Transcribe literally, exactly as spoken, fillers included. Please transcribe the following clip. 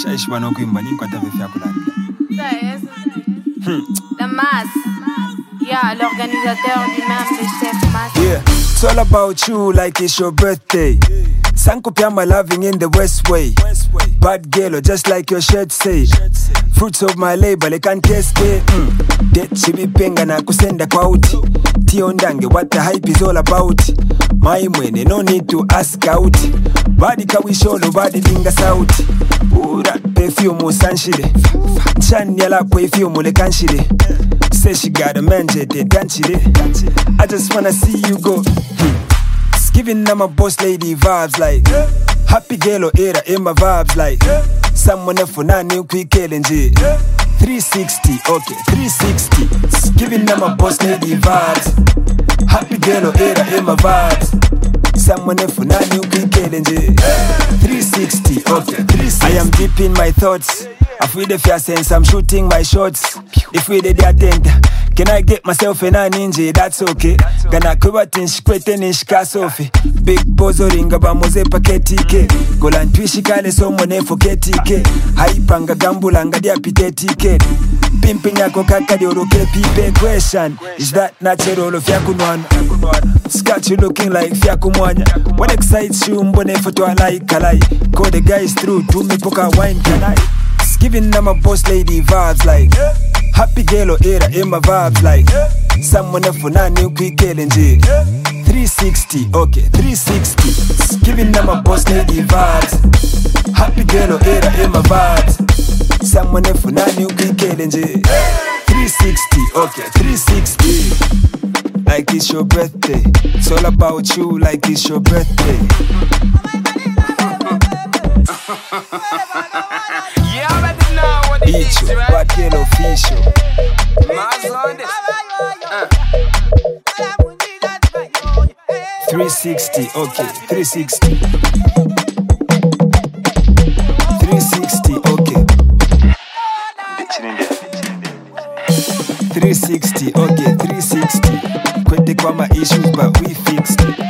Shaishwa no kuimba nini kwa tafe fya kulani. La masse. Yeah, l'organisateur lui-même, le chef masse. Yeah, it's all about you like it's your birthday. Sanko Pyama loving in the West Way. Bad girl, just like your shirt say. Fruits of my labor, they can't taste it. Mm. Det chibi penga na kusenda kwa uti. Tio ndange, what the hype is all about. My mwene, no need to ask out. Body kawisho, nobody linga sauti. Ura, perfume sanshide. Chan yala perfume le kanshide. Say she got a man, jete danchide. I just wanna see you go. Hmm. Giving them a boss lady vibes like happy girl era in my vibes like someone for nani quick killing G three sixty, okay, three sixty. Giving them a boss lady vibes. Happy girl era in my vibes. Someone for nani quick killing G three sixty, okay, three sixty. I am deep in my thoughts. I feel the fear sense, I'm shooting my shots. If we did the attempt, can I get myself in a ninja? That's okay. Gana kubatin shikwete nishika sofi. Big bozo ringa ba moze paketike. Golan twishikale somo nefo ketike. Haipanga gambula ngadi apiteke. Pimping yako kakadi oroke pipe. Question, is that natural of yakunwana? Scotch you looking like fyakumwanya. What excites you mbone for to a like kalai. Call the guys through to me poka wine kanai. Giving them a boss lady vibes like happy girl era in my vibes like someone for nani quick killing G three sixty, okay, three sixty. Giving them a boss lady vibes. Happy girl era in my vibes. Someone for nani quick killing G three sixty, okay, three sixty. Like it's your birthday. It's all about you like it's your birthday. Yeah, I already know what it Each is, right? bad girl official. Mass on this. Uh. three sixty, okay, three sixty. three sixty, okay. three sixty, okay, three sixty. Kwete kwa ma issues but we fixed it.